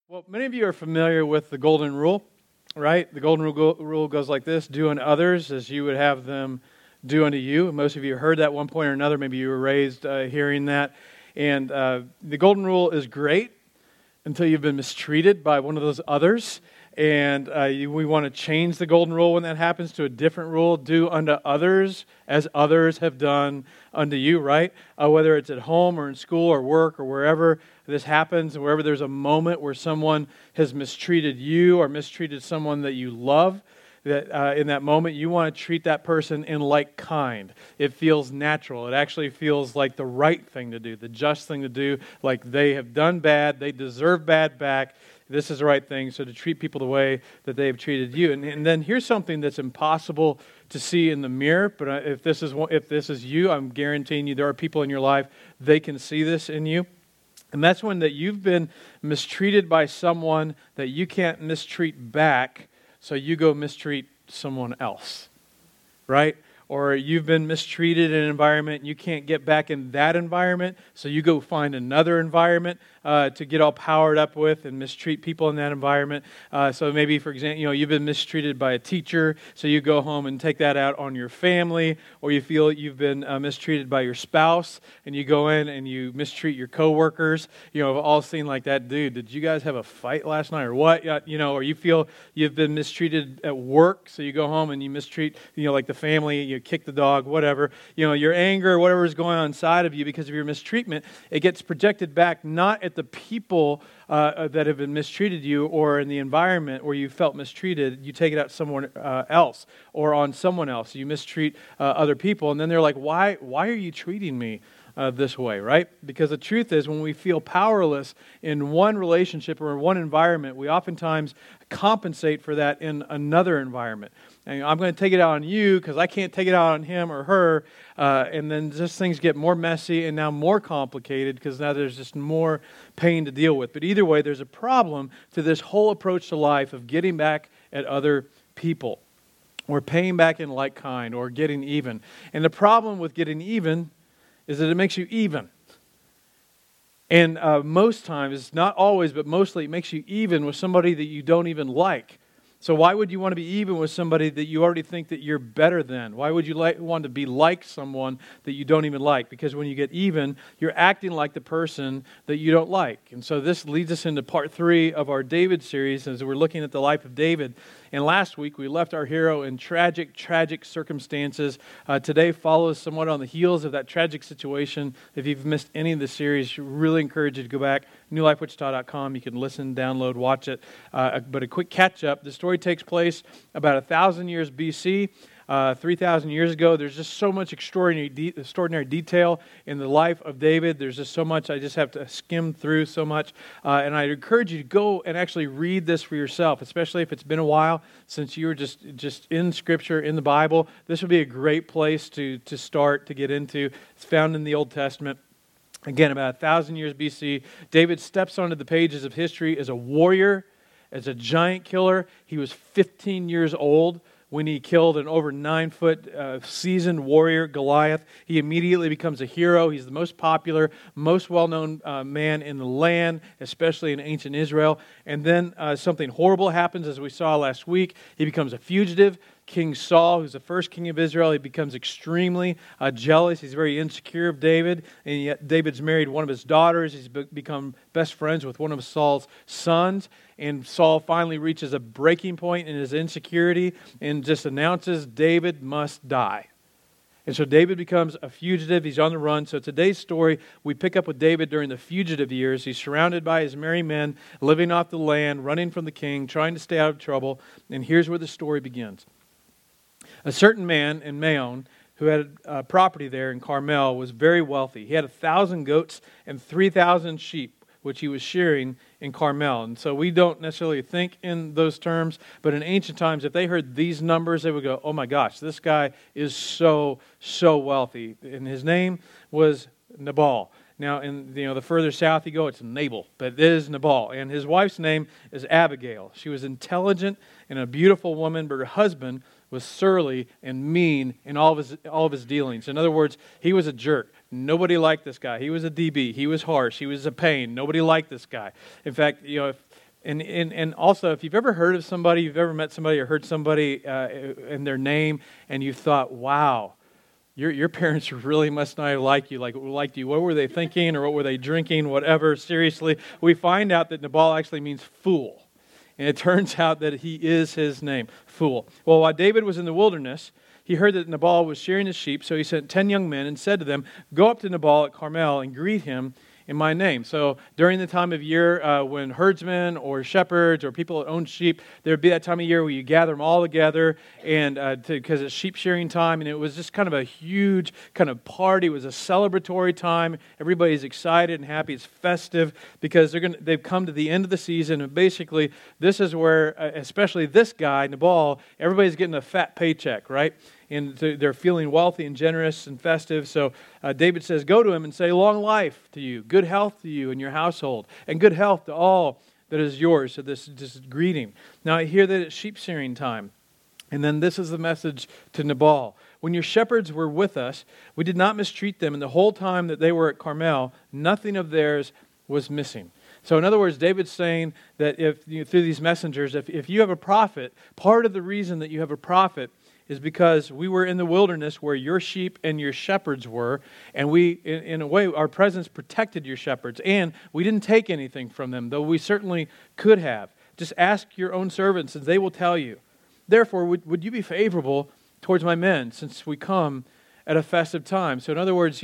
Well, many of you are familiar with the Golden Rule, right? The Golden Rule goes like this: do unto others as you would have them do unto you. Most of you heard that at one point or another. Maybe you were raised hearing that. And the Golden Rule is great until you've been mistreated by one of those others. And we want to change the Golden Rule when that happens to a different rule. Do unto others as others have done unto you, right? Whether it's at home or in school or work or wherever this happens, wherever there's a moment where someone has mistreated you or mistreated someone that you love, that in that moment you want to treat that person in like kind. It feels natural. It actually feels like the right thing to do, the just thing to do, like they have done bad, they deserve bad back. This is the right thing, so to treat people the way that they have treated you. And then here's something that's impossible to see in the mirror, but if this is you, I'm guaranteeing you there are people in your life, they can see this in you. And that's when that you've been mistreated by someone that you can't mistreat back, so you go mistreat someone else, right? Or you've been mistreated in an environment and you can't get back in that environment, so you go find another environment to get all powered up with and mistreat people in that environment. So maybe, for example, you've been mistreated by a teacher, so you go home and take that out on your family, or you feel you've been mistreated by your spouse, and you go in and you mistreat your coworkers. I've all seen like that, dude, did you guys have a fight last night or what? Or you feel you've been mistreated at work, so you go home and you mistreat, like the family, you kick the dog, whatever. Your anger, whatever is going on inside of you because of your mistreatment, it gets projected back not at the people that have been mistreated you or in the environment where you felt mistreated. You take it out somewhere else or on someone else. You mistreat other people, and then they're like, why are you treating me this way, right? Because the truth is, when we feel powerless in one relationship or in one environment, we oftentimes compensate for that in another environment. And I'm going to take it out on you because I can't take it out on him or her, and then just things get more messy and now more complicated because now there's just more pain to deal with. But either way, there's a problem to this whole approach to life of getting back at other people or paying back in like kind or getting even. And the problem with getting even is that it makes you even. And most times, not always, but mostly it makes you even with somebody that you don't even like. So why would you want to be even with somebody that you already think that you're better than? Why would you want to be like someone that you don't even like? Because when you get even, you're acting like the person that you don't like. And so this leads us into part 3 of our David series as we're looking at the life of David. And last week, we left our hero in tragic circumstances. Today follows somewhat on the heels of that tragic situation. If you've missed any of the series, I really encourage you to go back, newlifewichita.com. You can listen, download, watch it. But a quick catch-up. The story takes place about 1,000 years BC. 3,000 years ago. There's just so much extraordinary detail in the life of David. There's just so much. I just have to skim through so much. And I'd encourage you to go and actually read this for yourself, especially if it's been a while since you were just in Scripture, in the Bible. This would be a great place to start, to get into. It's found in the Old Testament. Again, about 1,000 years BC, David steps onto the pages of history as a warrior, as a giant killer. He was 15 years old when he killed an over 9-foot seasoned warrior, Goliath. He immediately becomes a hero. He's the most popular, most well-known man in the land, especially in ancient Israel. And then something horrible happens, as we saw last week. He becomes a fugitive. King Saul, who's the first king of Israel, he becomes extremely jealous. He's very insecure of David, and yet David's married one of his daughters. He's become best friends with one of Saul's sons, and Saul finally reaches a breaking point in his insecurity and just announces David must die. And so David becomes a fugitive. He's on the run. So today's story, we pick up with David during the fugitive years. He's surrounded by his merry men, living off the land, running from the king, trying to stay out of trouble. And here's where the story begins. A certain man in Maon, who had property there in Carmel, was very wealthy. He had 1,000 goats and 3,000 sheep, which he was shearing in Carmel. And so we don't necessarily think in those terms, but in ancient times, if they heard these numbers, they would go, oh my gosh, this guy is so wealthy. And his name was Nabal. Now, in the further south you go, it's Nabal, but it is Nabal. And his wife's name is Abigail. She was intelligent and a beautiful woman, but her husband was surly and mean in all of his dealings. In other words, he was a jerk. Nobody liked this guy. He was a DB. He was harsh. He was a pain. Nobody liked this guy. In fact, And also, if you've ever heard of somebody, you've ever met somebody or heard somebody in their name, and you thought, wow, your parents really must not have liked you. What were they thinking, or what were they drinking, whatever. Seriously, we find out that Nabal actually means fool. And it turns out that he is his name, fool. Well, while David was in the wilderness, he heard that Nabal was shearing his sheep, so he sent 10 young men and said to them, "Go up to Nabal at Carmel and greet him in my name." So during the time of year when herdsmen or shepherds or people that own sheep, there would be that time of year where you gather them all together, and because it's sheep shearing time, and it was just kind of a huge kind of party. It was a celebratory time. Everybody's excited and happy. It's festive because they've come to the end of the season, and basically this is where, especially this guy Nabal, everybody's getting a fat paycheck, right? And they're feeling wealthy and generous and festive. So David says, "Go to him and say, 'Long life to you, good health to you and your household, and good health to all that is yours.'" So this greeting. Now I hear that it's sheep shearing time. And then this is the message to Nabal. "When your shepherds were with us, we did not mistreat them, and the whole time that they were at Carmel, nothing of theirs was missing." So in other words, David's saying that through these messengers, if you have a prophet, part of the reason that you have a prophet is because we were in the wilderness where your sheep and your shepherds were, and we, in a way, our presence protected your shepherds, and we didn't take anything from them, though we certainly could have. Just ask your own servants, and they will tell you. Therefore, would you be favorable towards my men, since we come at a festive time? So in other words,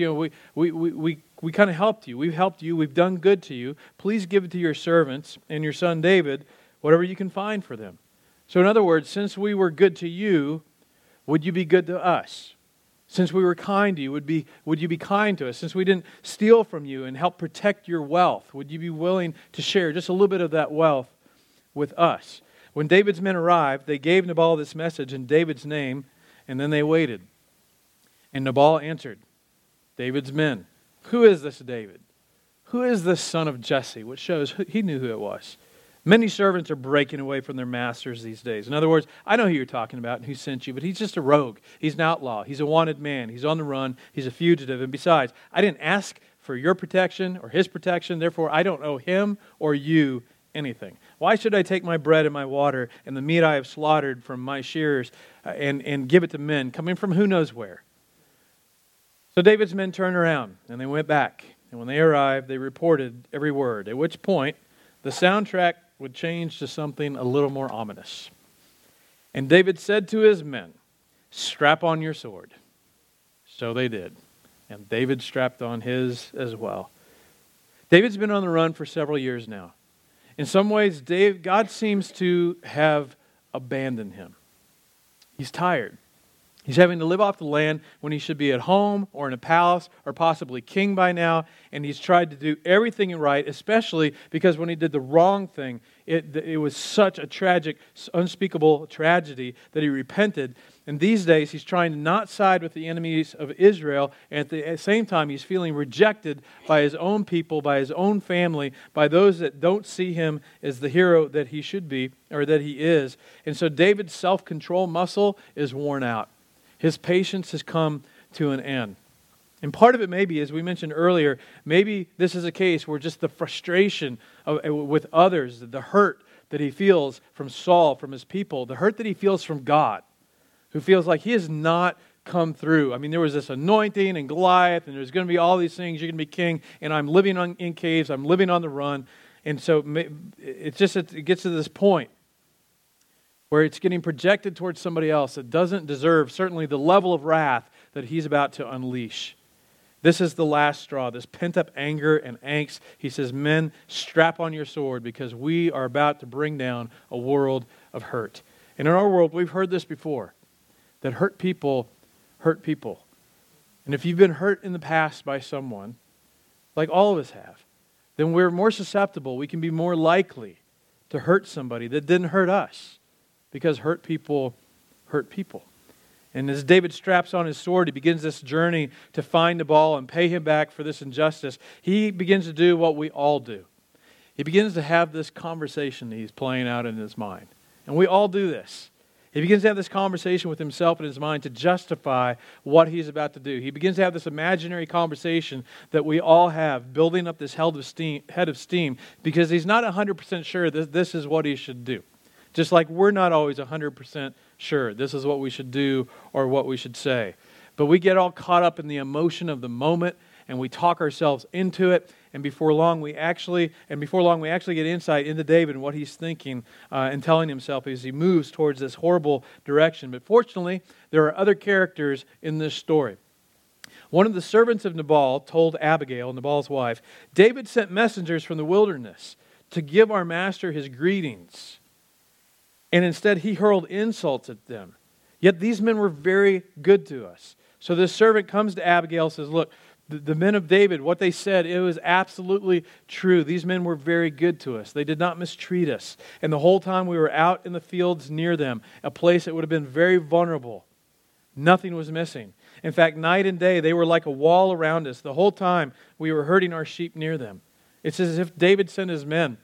we kind of helped you. We've helped you. We've done good to you. Please give it to your servants and your son David, whatever you can find for them. So in other words, since we were good to you, would you be good to us? Since we were kind to you, would you be kind to us? Since we didn't steal from you and help protect your wealth, would you be willing to share just a little bit of that wealth with us? When David's men arrived, they gave Nabal this message in David's name, and then they waited. And Nabal answered David's men, "Who is this David? Who is this son of Jesse?" Which shows he knew who it was. Many servants are breaking away from their masters these days. In other words, I know who you're talking about and who sent you, but he's just a rogue. He's an outlaw. He's a wanted man. He's on the run. He's a fugitive. And besides, I didn't ask for your protection or his protection. Therefore, I don't owe him or you anything. Why should I take my bread and my water and the meat I have slaughtered from my shearers and give it to men coming from who knows where? So David's men turned around and they went back. And when they arrived, they reported every word, at which point the soundtrack would change to something a little more ominous. And David said to his men, "Strap on your sword." So they did. And David strapped on his as well. David's been on the run for several years now. In some ways, God seems to have abandoned him. He's tired. He's having to live off the land when he should be at home or in a palace or possibly king by now. And he's tried to do everything right, especially because when he did the wrong thing, it was such a tragic, unspeakable tragedy that he repented. And these days, he's trying to not side with the enemies of Israel. And at the same time, he's feeling rejected by his own people, by his own family, by those that don't see him as the hero that he should be or that he is. And so David's self-control muscle is worn out. His patience has come to an end. And part of it maybe, as we mentioned earlier, maybe this is a case where just the frustration with others, the hurt that he feels from Saul, from his people, the hurt that he feels from God, who feels like he has not come through. I mean, there was this anointing and Goliath, and there's going to be all these things. You're going to be king, and I'm living in caves. I'm living on the run. And so it gets to this point where it's getting projected towards somebody else that doesn't deserve certainly the level of wrath that he's about to unleash. This is the last straw, this pent-up anger and angst. He says, "Men, strap on your sword because we are about to bring down a world of hurt." And in our world, we've heard this before, that hurt people hurt people. And if you've been hurt in the past by someone, like all of us have, then we're more susceptible. We can be more likely to hurt somebody that didn't hurt us. Because hurt people hurt people. And as David straps on his sword, he begins this journey to find Nabal and pay him back for this injustice. He begins to do what we all do. He begins to have this conversation that he's playing out in his mind. And we all do this. He begins to have this conversation with himself in his mind to justify what he's about to do. He begins to have this imaginary conversation that we all have, building up this head of steam, because he's not 100% sure that this is what he should do. Just like we're not always 100% sure this is what we should do or what we should say. But we get all caught up in the emotion of the moment, and we talk ourselves into it. And before long, we actually get insight into David and what he's thinking and telling himself as he moves towards this horrible direction. But fortunately, there are other characters in this story. One of the servants of Nabal told Abigail, Nabal's wife, David sent messengers from the wilderness to give our master his greetings. And instead, he hurled insults at them. Yet these men were very good to us. So this servant comes to Abigail and says, look, the men of David, what they said, it was absolutely true. These men were very good to us. They did not mistreat us. And the whole time we were out in the fields near them, a place that would have been very vulnerable, nothing was missing. In fact, night and day, they were like a wall around us. The whole time we were herding our sheep near them. It's as if David sent his men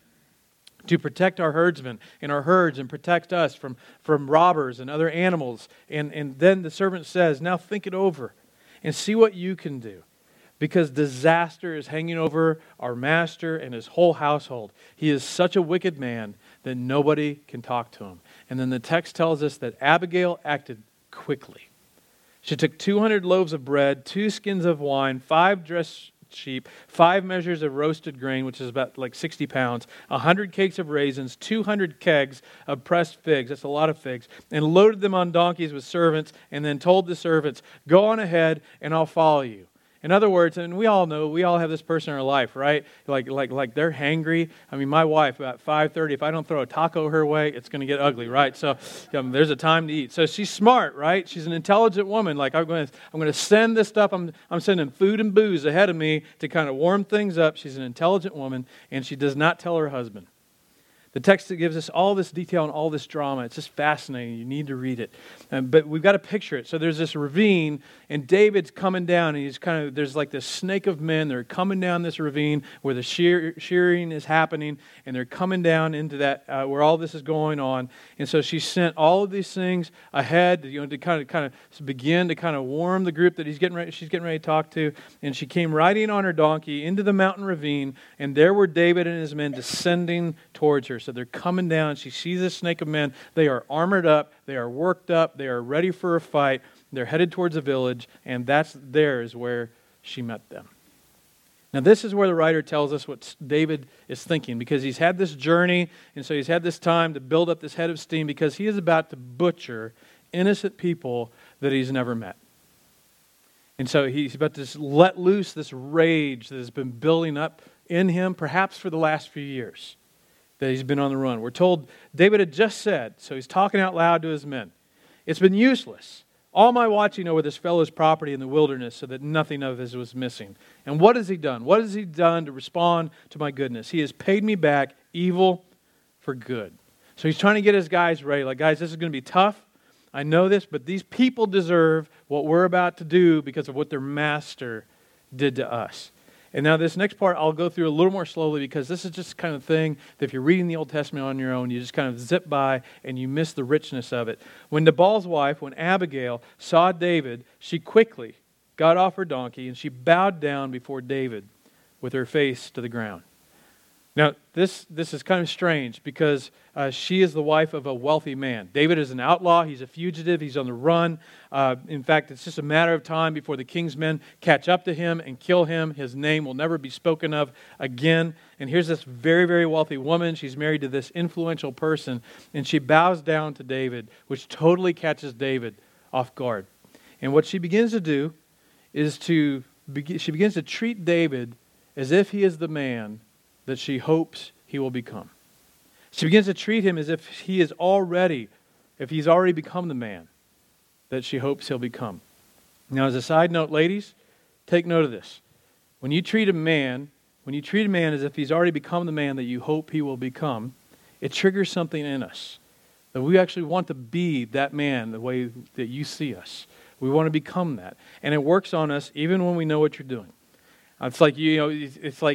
to protect our herdsmen and our herds and protect us from robbers and other animals. And then the servant says, now think it over and see what you can do. Because disaster is hanging over our master and his whole household. He is such a wicked man that nobody can talk to him. And then the text tells us that Abigail acted quickly. She took 200 loaves of bread, 2 skins of wine, 5 dressed sheep, 5 measures of roasted grain, which is about like 60 pounds, 100 cakes of raisins, 200 kegs of pressed figs, that's a lot of figs, and loaded them on donkeys with servants, and then told the servants, go on ahead and I'll follow you. In other words, and we all know, we all have this person in our life, right? Like they're hangry. I mean, my wife, about 5:30, if I don't throw a taco her way, it's going to get ugly, right? So there's a time to eat. So she's smart, right? She's an intelligent woman. Like, I'm going to send this stuff. I'm sending food and booze ahead of me to kind of warm things up. She's an intelligent woman, and she does not tell her husband. The text gives us all this detail and all this drama. It's just fascinating. You need to read it. But we've got to picture it. So there's this ravine, and David's coming down, and there's like this snake of men. They're coming down this ravine where the shearing is happening, and they're coming down into that where all this is going on. And so she sent all of these things ahead, to kind of begin to kind of warm the group that she's getting ready to talk to. And she came riding on her donkey into the mountain ravine, and there were David and his men descending towards her. So they're coming down. She sees this snake of men. They are armored up. They are worked up. They are ready for a fight. They're headed towards a village, and there is where she met them. Now, this is where the writer tells us what David is thinking, because he's had this journey, and so he's had this time to build up this head of steam, because he is about to butcher innocent people that he's never met. And so he's about to let loose this rage that has been building up in him, perhaps for the last few years that he's been on the run. We're told David had just said, so he's talking out loud to his men, it's been useless, all my watching over this fellow's property in the wilderness so that nothing of his was missing. And what has he done? What has he done to respond to my goodness? He has paid me back evil for good. So he's trying to get his guys ready. Like, guys, this is going to be tough. I know this, but these people deserve what we're about to do because of what their master did to us. And now this next part I'll go through a little more slowly, because this is just kind of thing that if you're reading the Old Testament on your own, you just kind of zip by and you miss the richness of it. When Nabal's wife, when Abigail saw David, she quickly got off her donkey and she bowed down before David with her face to the ground. Now, this is kind of strange, because she is the wife of a wealthy man. David is an outlaw. He's a fugitive. He's on the run. In fact, it's just a matter of time before the king's men catch up to him and kill him. His name will never be spoken of again. And here's this very, very wealthy woman. She's married to this influential person, and she bows down to David, which totally catches David off guard. And what she begins to do is she begins to treat David as if he is the man that she hopes he will become. She begins to treat him as if he's already become the man that she hopes he'll become. Now, as a side note, ladies, take note of this. When you treat a man as if he's already become the man that you hope he will become, it triggers something in us. That we actually want to be that man the way that you see us. We want to become that. And it works on us even when we know what you're doing. It's like,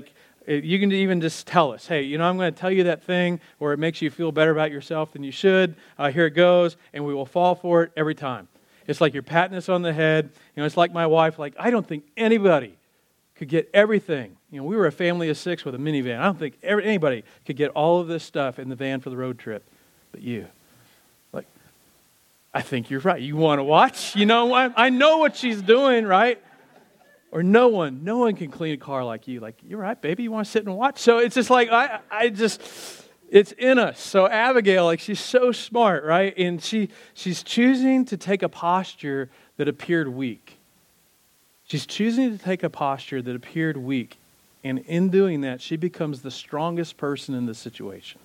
You can even just tell us, hey, I'm going to tell you that thing where it makes you feel better about yourself than you should. Here it goes, and we will fall for it every time. It's like you're patting us on the head. It's like my wife, I don't think anybody could get everything. We were a family of 6 with a minivan. I don't think anybody could get all of this stuff in the van for the road trip, but you. I think you're right. You want to watch? I know what she's doing, right? Or no one can clean a car like you. You're right, baby. You want to sit and watch? So it's just it's in us. So Abigail, she's so smart, right? And she's choosing to take a posture that appeared weak. She's choosing to take a posture that appeared weak. And in doing that, she becomes the strongest person in the situation.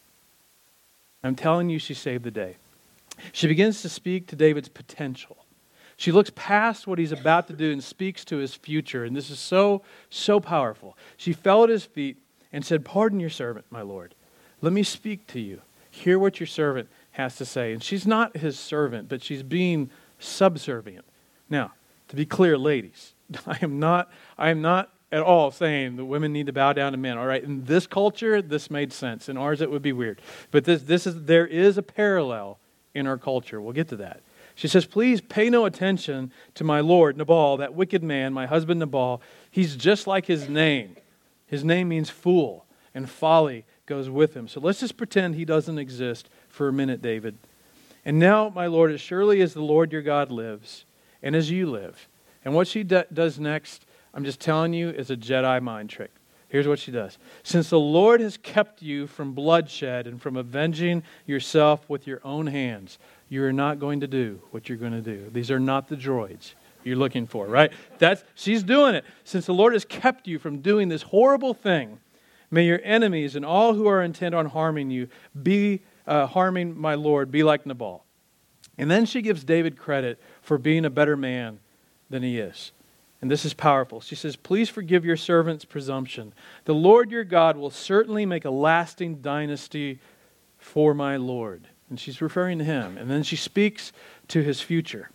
I'm telling you, she saved the day. She begins to speak to David's potential. She looks past what he's about to do and speaks to his future. And this is so, so powerful. She fell at his feet and said, "Pardon your servant, my Lord. Let me speak to you. Hear what your servant has to say." And she's not his servant, but she's being subservient. Now, to be clear, ladies, I am not at all saying that women need to bow down to men. All right, in this culture, this made sense. In ours, it would be weird. But there is a parallel in our culture. We'll get to that. She says, "Please pay no attention to my lord, Nabal, that wicked man, my husband Nabal. He's just like his name. His name means fool, and folly goes with him. So let's just pretend he doesn't exist for a minute, David. And now, my Lord, as surely as the Lord your God lives, and as you live." And what she does next, I'm just telling you, is a Jedi mind trick. Here's what she does. "Since the Lord has kept you from bloodshed and from avenging yourself with your own hands, you are not going to do what you're going to do." These are not the droids you're looking for, right? She's doing it. "Since the Lord has kept you from doing this horrible thing, may your enemies and all who are intent on harming you harming my Lord be like Nabal." And then she gives David credit for being a better man than he is. And this is powerful. She says, "Please forgive your servant's presumption. The Lord your God will certainly make a lasting dynasty for my Lord." And she's referring to him. And then she speaks to his future.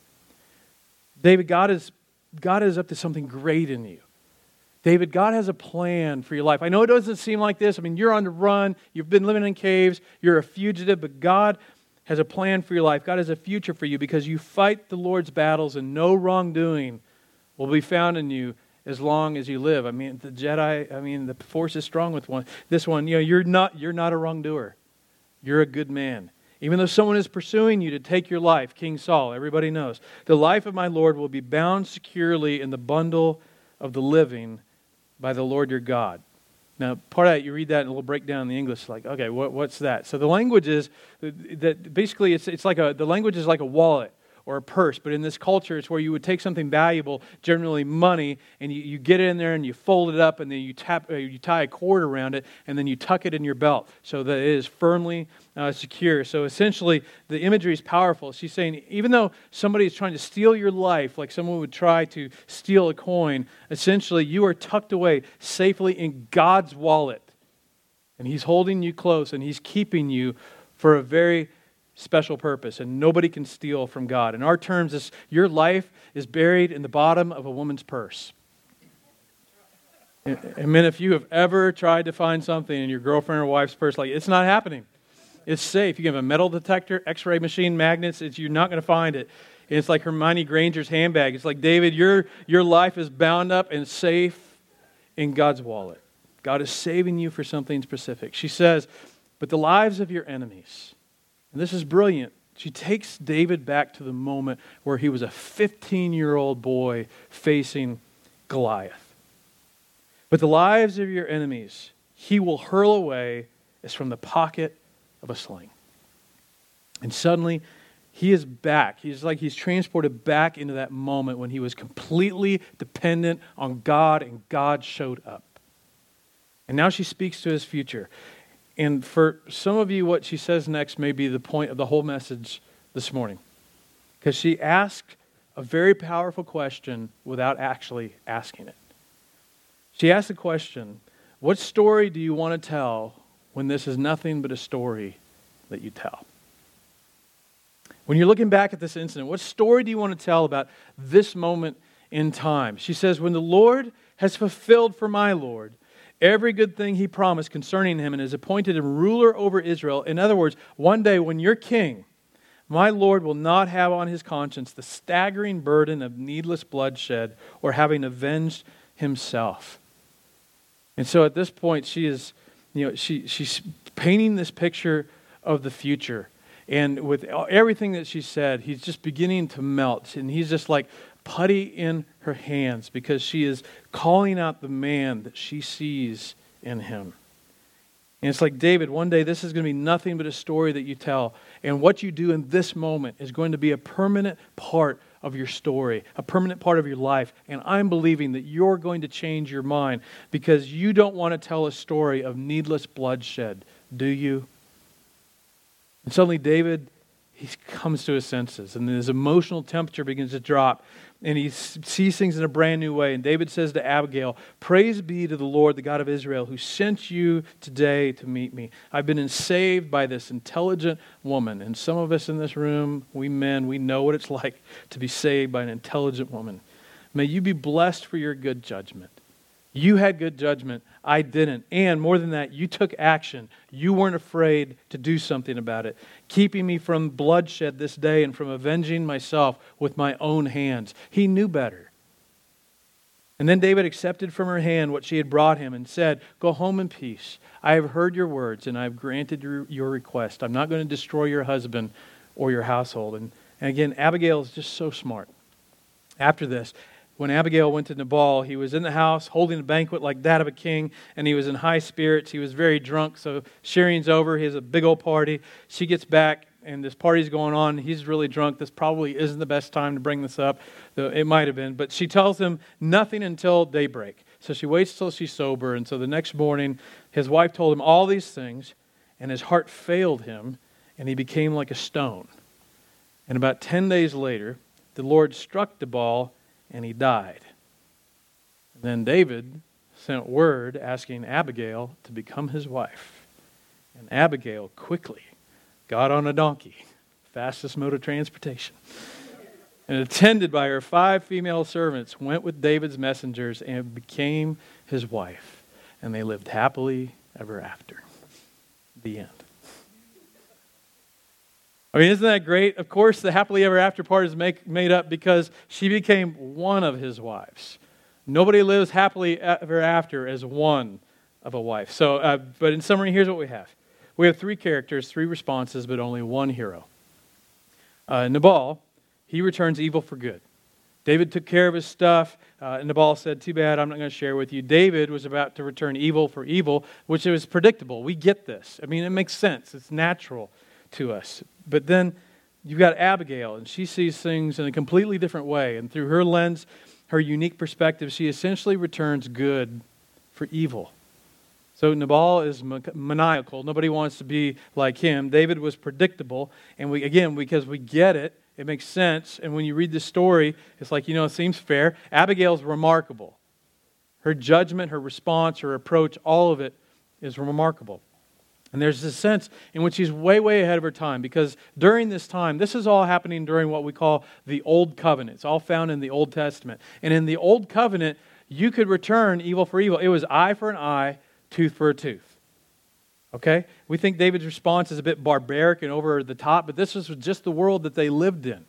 David, God is up to something great in you. David, God has a plan for your life. I know it doesn't seem like this. You're on the run. You've been living in caves. You're a fugitive. But God has a plan for your life. God has a future for you because you fight the Lord's battles and no wrongdoing will be found in you as long as you live. The Jedi, the Force is strong with this one. You're not a wrongdoer. You're a good man. Even though someone is pursuing you to take your life, King Saul, everybody knows, the life of my Lord will be bound securely in the bundle of the living by the Lord your God. Now, part of that, you read that and we'll break down the English, okay, what's that? So the language is that basically the language is like a wallet or a purse, but in this culture, it's where you would take something valuable, generally money, and you get it in there and you fold it up and then you tie a cord around it and then you tuck it in your belt so that it is firmly secure. So essentially, the imagery is powerful. She's saying, even though somebody is trying to steal your life, like someone would try to steal a coin, essentially you are tucked away safely in God's wallet. And He's holding you close and He's keeping you for a very special purpose, and nobody can steal from God. In our terms, your life is buried in the bottom of a woman's purse. And men, if you have ever tried to find something in your girlfriend or wife's purse, it's not happening. It's safe. You can have a metal detector, x-ray machine, magnets. You're not going to find it. And it's like Hermione Granger's handbag. It's like, David, your life is bound up and safe in God's wallet. God is saving you for something specific. She says, "But the lives of your enemies," and this is brilliant. She takes David back to the moment where he was a 15-year-old boy facing Goliath. "But the lives of your enemies he will hurl away as from the pocket of a sling." And suddenly he is back. He's transported back into that moment when he was completely dependent on God and God showed up. And now she speaks to his future. And for some of you, what she says next may be the point of the whole message this morning. Because she asked a very powerful question without actually asking it. She asked the question, what story do you want to tell when this is nothing but a story that you tell? When you're looking back at this incident, what story do you want to tell about this moment in time? She says, when the Lord has fulfilled for my Lord every good thing he promised concerning him and has appointed him ruler over Israel. In other words, one day when you're king, my Lord will not have on his conscience the staggering burden of needless bloodshed or having avenged himself. And so at this point, she is, she's painting this picture of the future. And with everything that she said, he's just beginning to melt. And he's just like putty in her hands because she is calling out the man that she sees in him. And it's like, David, one day this is going to be nothing but a story that you tell. And what you do in this moment is going to be a permanent part of your story, a permanent part of your life. And I'm believing that you're going to change your mind because you don't want to tell a story of needless bloodshed, do you? And suddenly David, he comes to his senses and his emotional temperature begins to drop and he sees things in a brand new way. And David says to Abigail, "Praise be to the Lord, the God of Israel, who sent you today to meet me. I've been saved by this intelligent woman." And some of us in this room, we men, we know what it's like to be saved by an intelligent woman. May you be blessed for your good judgment. You had good judgment. I didn't. And more than that, you took action. You weren't afraid to do something about it, keeping me from bloodshed this day and from avenging myself with my own hands. He knew better. And then David accepted from her hand what she had brought him and said, "Go home in peace. I have heard your words and I have granted your request. I'm not going to destroy your husband or your household." And again, Abigail is just so smart. After this, when Abigail went to Nabal, he was in the house holding a banquet like that of a king, and he was in high spirits. He was very drunk, so sharing's over. He has a big old party. She gets back, and this party's going on. He's really drunk. This probably isn't the best time to bring this up, though it might have been. But she tells him nothing until daybreak. So she waits till she's sober, and so the next morning, his wife told him all these things, and his heart failed him, and he became like a stone. And about 10 days later, the Lord struck Nabal, and he died. And then David sent word asking Abigail to become his wife. And Abigail quickly got on a donkey, fastest mode of transportation, and attended by her 5 female servants, went with David's messengers and became his wife. And they lived happily ever after. The end. I mean, isn't that great? Of course, the happily ever after part is made up because she became one of his wives. Nobody lives happily ever after as one of a wife. So, but in summary, here's what we have. We have 3 characters, 3 responses, but only one hero. Nabal, he returns evil for good. David took care of his stuff. Nabal said, "Too bad, I'm not going to share with you." David was about to return evil for evil, which was predictable. We get this. I mean, it makes sense. It's natural to us. But then you've got Abigail, and she sees things in a completely different way. And through her lens, her unique perspective, she essentially returns good for evil. So Nabal is maniacal. Nobody wants to be like him. David was predictable. And because we get it, it makes sense. And when you read the story, it's like, it seems fair. Abigail's remarkable. Her judgment, her response, her approach, all of it is remarkable. And there's this sense in which she's way, way ahead of her time, because during this time, this is all happening during what we call the Old Covenant. It's all found in the Old Testament. And in the Old Covenant, you could return evil for evil. It was eye for an eye, tooth for a tooth. Okay? We think David's response is a bit barbaric and over the top, but this was just the world that they lived in.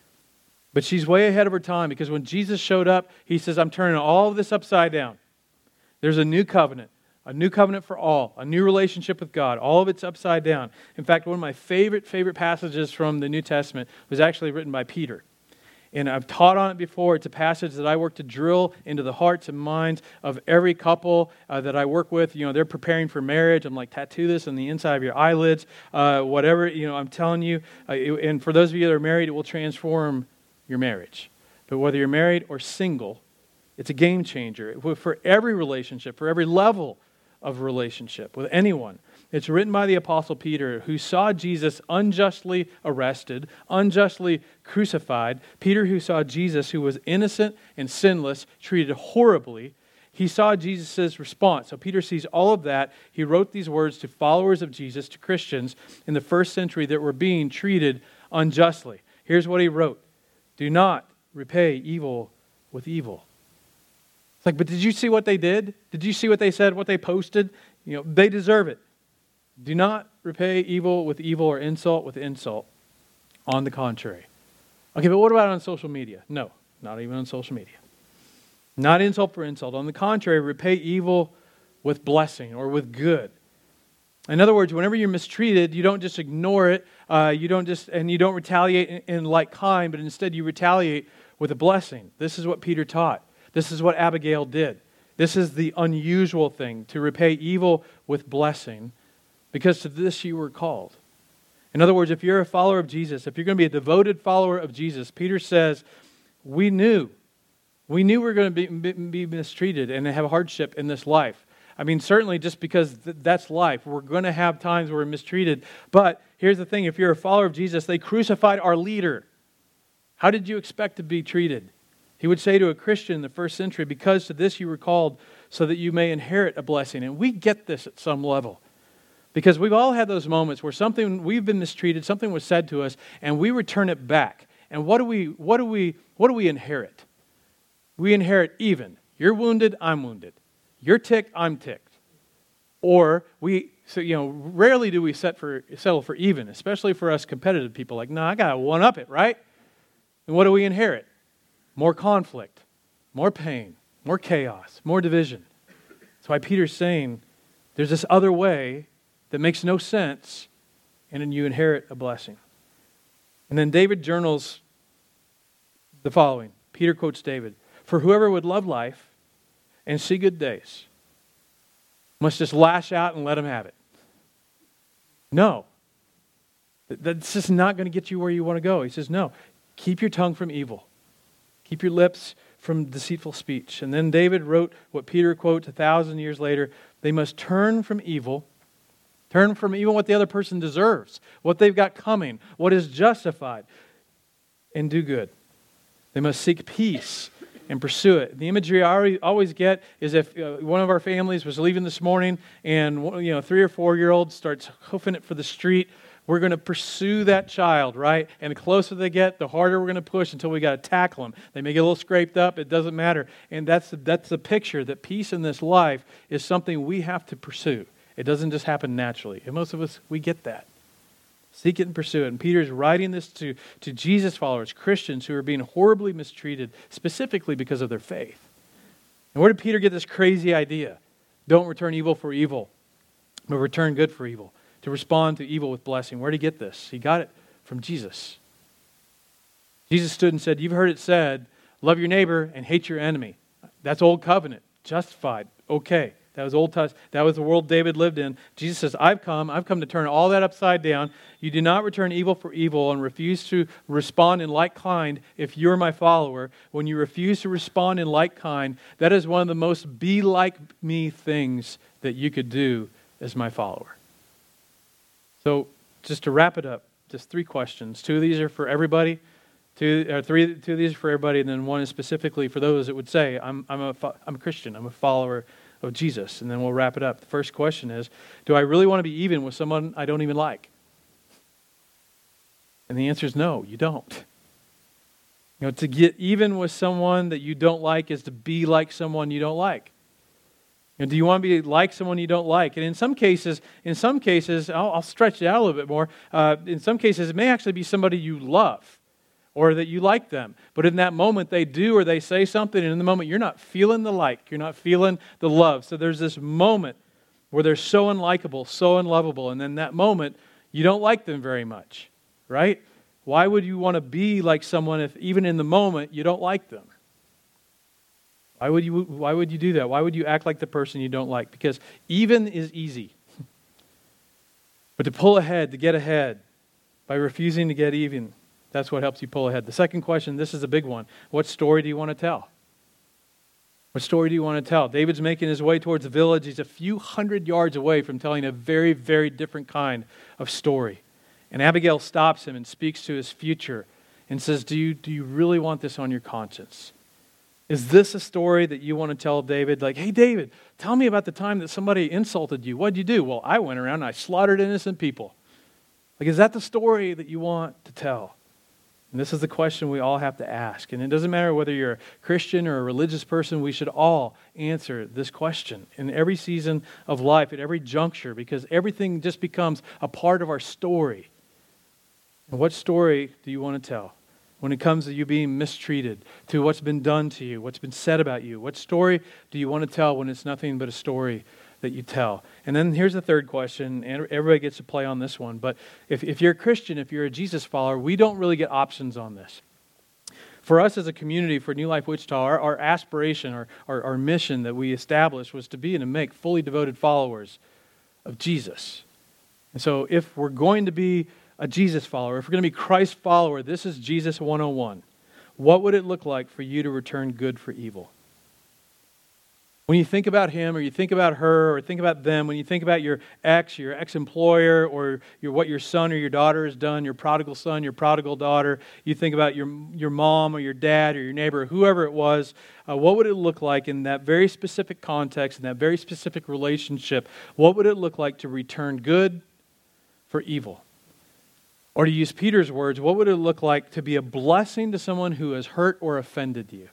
But she's way ahead of her time, because when Jesus showed up, he says, "I'm turning all of this upside down. There's a new covenant. A new covenant for all, a new relationship with God. All of it's upside down." In fact, one of my favorite passages from the New Testament was actually written by Peter. And I've taught on it before. It's a passage that I work to drill into the hearts and minds of every couple that I work with. They're preparing for marriage. I'm like, tattoo this on the inside of your eyelids. Whatever, I'm telling you. And for those of you that are married, it will transform your marriage. But whether you're married or single, it's a game changer for every relationship, for every level of relationship with anyone. It's written by the Apostle Peter, who saw Jesus unjustly arrested, unjustly crucified. Peter, who saw Jesus, who was innocent and sinless, treated horribly. He saw Jesus' response. So Peter sees all of that. He wrote these words to followers of Jesus, to Christians in the first century that were being treated unjustly. Here's what he wrote: "Do not repay evil with evil." It's like, but did you see what they did? Did you see what they said, what they posted? They deserve it. Do not repay evil with evil or insult with insult. On the contrary. Okay, but what about on social media? No, not even on social media. Not insult for insult. On the contrary, repay evil with blessing or with good. In other words, whenever you're mistreated, you don't just ignore it. You don't retaliate in like kind, but instead you retaliate with a blessing. This is what Peter taught. This is what Abigail did. This is the unusual thing, to repay evil with blessing, because to this you were called. In other words, if you're a follower of Jesus, if you're going to be a devoted follower of Jesus, Peter says, we knew we're going to be mistreated and have hardship in this life. I mean, certainly just because that's life. We're going to have times where we're mistreated. But here's the thing. If you're a follower of Jesus, they crucified our leader. How did you expect to be treated? He would say to a Christian in the first century, because to this you were called so that you may inherit a blessing. And we get this at some level. Because we've all had those moments where we've been mistreated, something was said to us, and we return it back. And what do we inherit? We inherit even. You're wounded, I'm wounded. You're ticked, I'm ticked. Or rarely do we settle for even, especially for us competitive people. Like, no, I got to one-up it, right? And what do we inherit? More conflict, more pain, more chaos, more division. That's why Peter's saying there's this other way that makes no sense, and then you inherit a blessing. And then David journals the following. Peter quotes David, "For whoever would love life and see good days must just lash out and let him have it." No. That's just not going to get you where you want to go. He says, no. Keep your tongue from evil. Keep your lips from deceitful speech. And then David wrote what Peter quotes 1,000 years later. They must turn from evil. Turn from even what the other person deserves, what they've got coming, what is justified, and do good. They must seek peace and pursue it. The imagery I always get is if one of our families was leaving this morning and 3 or 4-year-old starts hoofing it for the street, we're going to pursue that child, right? And the closer they get, the harder we're going to push until we got to tackle them. They may get a little scraped up, it doesn't matter. And that's the picture that peace in this life is something we have to pursue. It doesn't just happen naturally. And most of us, we get that. Seek it and pursue it. And Peter's writing this to Jesus followers, Christians who are being horribly mistreated, specifically because of their faith. And where did Peter get this crazy idea? Don't return evil for evil, but return good for evil. To respond to evil with blessing. Where did he get this? He got it from Jesus. Jesus stood and said, "You've heard it said, love your neighbor and hate your enemy." That's old covenant. Justified. Okay. That was Old Testament. That was the world David lived in. Jesus says, I've come to turn all that upside down. You do not return evil for evil and refuse to respond in like kind if you're my follower. When you refuse to respond in like kind, that is one of the most be like me things that you could do as my follower. So just to wrap it up, just 3 questions. 2 of these are for everybody. 2 of these are for everybody, and then 1 is specifically for those that would say, I'm a Christian, I'm a follower of Jesus. And then we'll wrap it up. The first question is, do I really want to be even with someone I don't even like? And the answer is no, you don't. To get even with someone that you don't like is to be like someone you don't like. Do you want to be like someone you don't like? And in some cases, I'll stretch it out a little bit more. In some cases, it may actually be somebody you love or that you like them. But in that moment, they do or they say something, and in the moment, you're not feeling the like. You're not feeling the love. So there's this moment where they're so unlikable, so unlovable, and in that moment, you don't like them very much, right? Why would you want to be like someone if even in the moment, you don't like them? Why would you do that? Why would you act like the person you don't like? Because even is easy. But to pull ahead, to get ahead, by refusing to get even, that's what helps you pull ahead. The second question, this is a big one. What story do you want to tell? What story do you want to tell? David's making his way towards the village. He's a few hundred yards away from telling a very, very different kind of story. And Abigail stops him and speaks to his future and says, do you really want this on your conscience? Is this a story that you want to tell David? Like, hey, David, tell me about the time that somebody insulted you. What did you do? Well, I went around and I slaughtered innocent people. Like, is that the story that you want to tell? And this is the question we all have to ask. And it doesn't matter whether you're a Christian or a religious person, we should all answer this question in every season of life, at every juncture, because everything just becomes a part of our story. And what story do you want to tell? When it comes to you being mistreated, to what's been done to you, what's been said about you, what story do you want to tell when it's nothing but a story that you tell? And then here's the third question, and everybody gets to play on this one, but if you're a Christian, if you're a Jesus follower, we don't really get options on this. For us as a community, for New Life Wichita, our aspiration, our mission that we established was to be and to make fully devoted followers of Jesus. And so if we're going to be a Jesus follower, if we're going to be Christ follower, this is Jesus 101. What would it look like for you to return good for evil? When you think about him, or you think about her, or think about them, when you think about your ex-employer, or what your son or your daughter has done, your prodigal son, your prodigal daughter, you think about your mom or your dad or your neighbor, whoever it was, what would it look like in that very specific context, in that very specific relationship? What would it look like to return good for evil? Or to use Peter's words, what would it look like to be a blessing to someone who has hurt or offended you?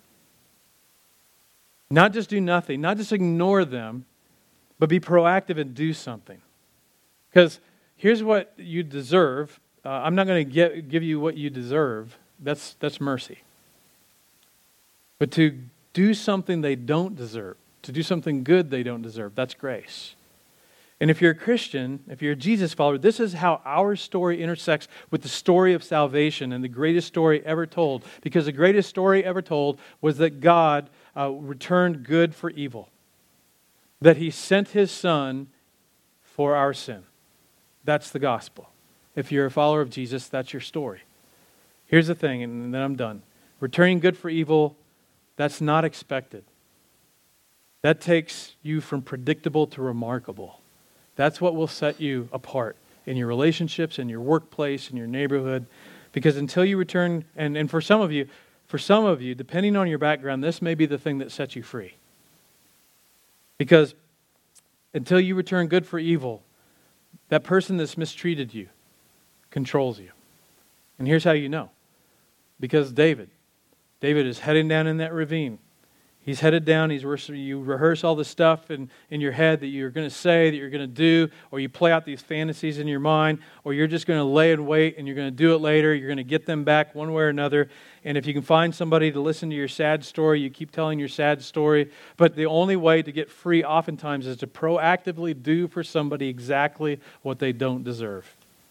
Not just do nothing, not just ignore them, but be proactive and do something. Because here's what you deserve. I'm not going to give you what you deserve. That's mercy. But to do something they don't deserve, to do something good they don't deserve, that's grace. And if you're a Christian, if you're a Jesus follower, this is how our story intersects with the story of salvation and the greatest story ever told. Because the greatest story ever told was that God returned good for evil. That He sent His Son for our sin. That's the gospel. If you're a follower of Jesus, that's your story. Here's the thing, and then I'm done. Returning good for evil, that's not expected. That takes you from predictable to remarkable. That's what will set you apart in your relationships, in your workplace, in your neighborhood. Because until you return, and for some of you, depending on your background, this may be the thing that sets you free. Because until you return good for evil, that person that's mistreated you controls you. And here's how you know. Because David is heading down in that ravine. He's headed down, you rehearse all the stuff in your head that you're going to say, that you're going to do, or you play out these fantasies in your mind, or you're just going to lay in wait and you're going to do it later. You're going to get them back one way or another. And if you can find somebody to listen to your sad story, you keep telling your sad story. But the only way to get free oftentimes is to proactively do for somebody exactly what they don't deserve.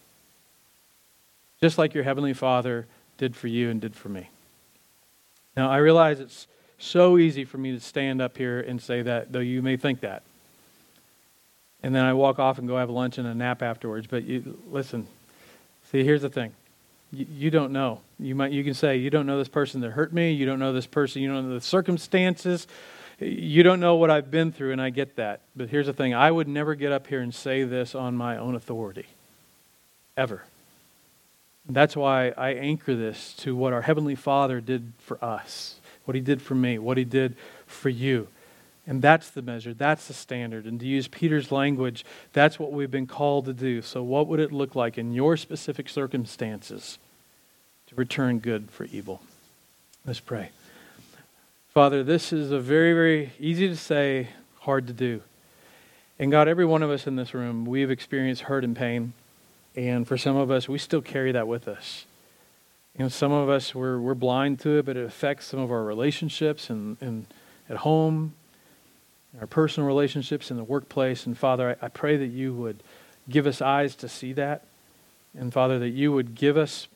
Just like your Heavenly Father did for you and did for me. Now, I realize it's so easy for me to stand up here and say that, though you may think that. And then I walk off and go have lunch and a nap afterwards. But listen, see, here's the thing. You don't know. You can say, you don't know this person that hurt me. You don't know this person. You don't know the circumstances. You don't know what I've been through, and I get that. But here's the thing. I would never get up here and say this on my own authority. Ever. That's why I anchor this to what our Heavenly Father did for us. What He did for me, what He did for you. And that's the measure, that's the standard. And to use Peter's language, that's what we've been called to do. So what would it look like in your specific circumstances to return good for evil? Let's pray. Father, this is a very, very easy to say, hard to do. And God, every one of us in this room, we've experienced hurt and pain. And for some of us, we still carry that with us. You know, some of us, we're blind to it, but it affects some of our relationships and at home, our personal relationships in the workplace. And Father, I pray that you would give us eyes to see that. And Father, that you would give us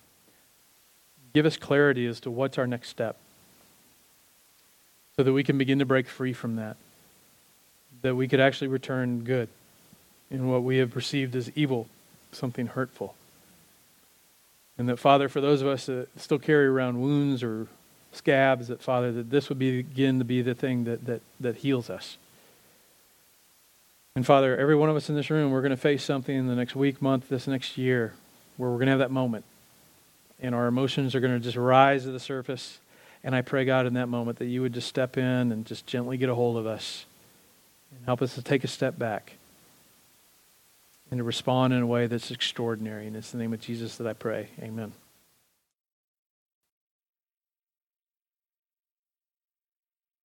clarity as to what's our next step. So that we can begin to break free from that. That we could actually return good in what we have perceived as evil, something hurtful. And that, Father, for those of us that still carry around wounds or scabs, that, Father, that this would begin to be the thing that heals us. And, Father, every one of us in this room, we're going to face something in the next week, month, this next year, where we're going to have that moment. And our emotions are going to just rise to the surface. And I pray, God, in that moment that you would just step in and just gently get a hold of us and help us to take a step back and to respond in a way that's extraordinary. And it's in the name of Jesus that I pray. Amen.